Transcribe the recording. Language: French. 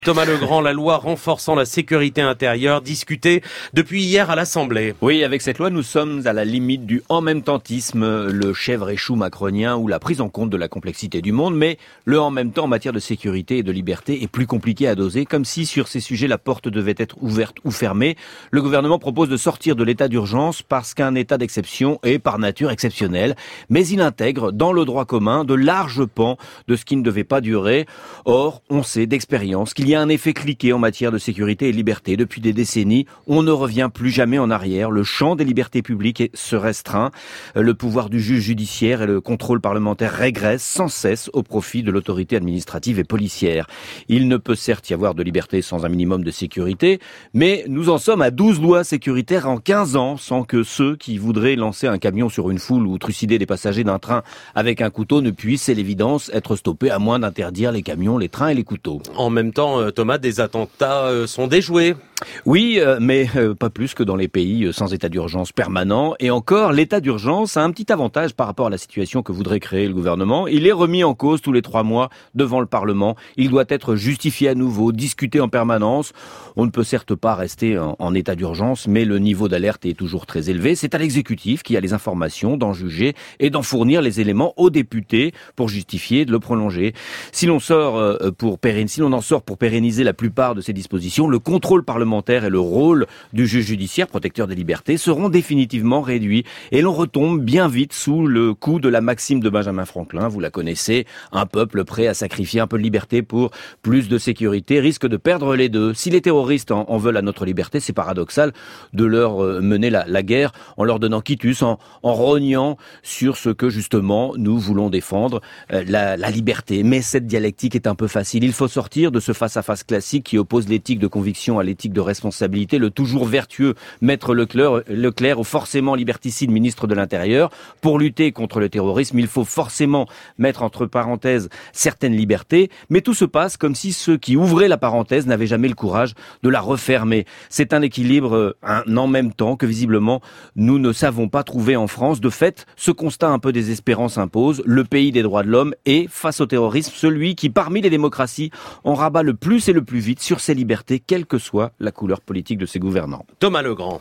Thomas Legrand, la loi renforçant la sécurité intérieure, discutée depuis hier à l'Assemblée. Oui, avec cette loi, nous sommes à la limite du en même tentisme, le chèvre échoue macronien ou la prise en compte de la complexité du monde, mais le en même temps en matière de sécurité et de liberté est plus compliqué à doser, comme si sur ces sujets la porte devait être ouverte ou fermée. Le gouvernement propose de sortir de l'état d'urgence parce qu'un état d'exception est par nature exceptionnel, mais il intègre dans le droit commun de larges pans de ce qui ne devait pas durer. Or, on sait d'expérience qu'il y a un effet cliquet en matière de sécurité et liberté. Depuis des décennies, on ne revient plus jamais en arrière. Le champ des libertés publiques se restreint. Le pouvoir du juge judiciaire et le contrôle parlementaire régressent sans cesse au profit de l'autorité administrative et policière. Il ne peut certes y avoir de liberté sans un minimum de sécurité, mais nous en sommes à 12 lois sécuritaires en 15 ans sans que ceux qui voudraient lancer un camion sur une foule ou trucider des passagers d'un train avec un couteau ne puissent, c'est l'évidence, être stoppés à moins d'interdire les camions, les trains et les couteaux. En même temps, Thomas, des attentats sont déjoués. Oui, mais pas plus que dans les pays sans état d'urgence permanent. Et encore, l'état d'urgence a un petit avantage par rapport à la situation que voudrait créer le gouvernement. Il est remis en cause tous les 3 mois devant le Parlement. Il doit être justifié à nouveau, discuté en permanence. On ne peut certes pas rester en état d'urgence, mais le niveau d'alerte est toujours très élevé. C'est à l'exécutif qui a les informations d'en juger et d'en fournir les éléments aux députés pour justifier de le prolonger. Si l'on en sort pour pérenniser la plupart de ces dispositions, le contrôle parlementaire et le rôle du juge judiciaire, protecteur des libertés, seront définitivement réduits. Et l'on retombe bien vite sous le coup de la maxime de Benjamin Franklin. Vous la connaissez, un peuple prêt à sacrifier un peu de liberté pour plus de sécurité risque de perdre les deux. Si les terroristes en veulent à notre liberté, c'est paradoxal de leur mener la guerre en leur donnant quitus, en rognant sur ce que justement nous voulons défendre, la liberté. Mais cette dialectique est un peu facile. Il faut sortir de ce face-à-face classique qui oppose l'éthique de conviction à l'éthique de responsabilité, le toujours vertueux maître Leclerc au forcément liberticide ministre de l'Intérieur. Pour lutter contre le terrorisme, il faut forcément mettre entre parenthèses certaines libertés, mais tout se passe comme si ceux qui ouvraient la parenthèse n'avaient jamais le courage de la refermer. C'est un équilibre, un en même temps que visiblement nous ne savons pas trouver en France. De fait, ce constat un peu désespérant s'impose. Le pays des droits de l'homme est, face au terrorisme, celui qui, parmi les démocraties, en rabat le plus et le plus vite sur ses libertés, quelle que soit la couleur politique de ses gouvernants. Thomas Legrand.